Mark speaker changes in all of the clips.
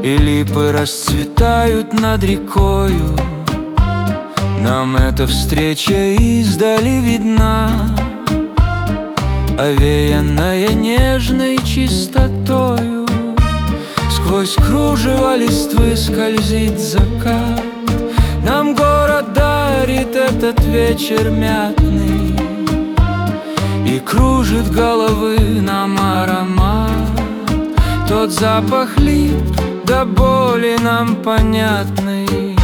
Speaker 1: и липы расцветают над рекою. Нам эта встреча издали видна, овеянная нежной чистотою. Сквозь кружево листвы скользит закат, нам город дарит этот вечер мятный, и кружит головы нам аромат. Тот запах лип до боли нам понятный.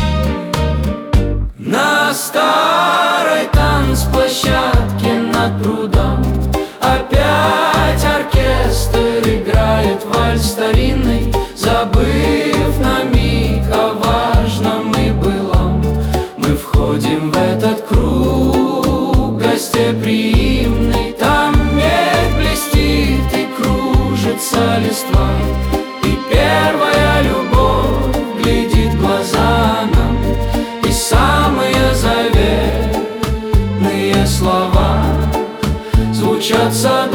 Speaker 1: На старой танцплощадке над прудом опять оркестр играет вальс старинный, забыв на миг о важном и былом. Мы входим в этот круг гостеприимный, там медь блестит и кружится листва, и первая любовь глядит в глаза нам, и самые заветные слова звучат в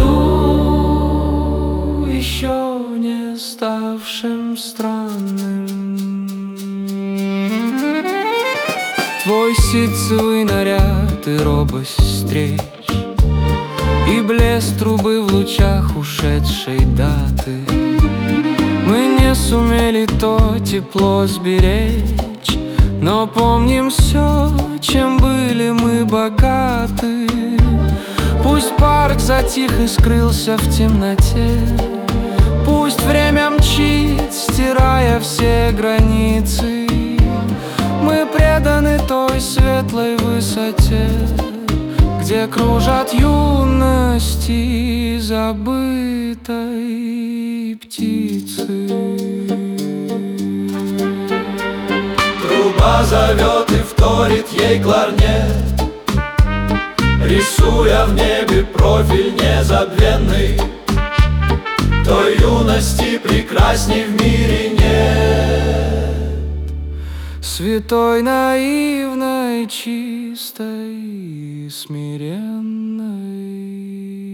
Speaker 1: саду, еще не ставшим странным. Твой ситцевый наряд и робость встреч, и блеск трубы в лучах ушедшей даты. Мы не сумели то тепло сберечь, но помним все, чем были мы богаты. Пусть парк затих и скрылся в темноте, пусть время мчит, стирая все границы. Мы преданы той светлой высоте, где кружат юности забытой птицы.
Speaker 2: Труба зовет и вторит ей кларнет, рисуя в небе профиль незабвенный. Той юности прекрасней в мире нет,
Speaker 1: святой, наивной, чистой, смиренной.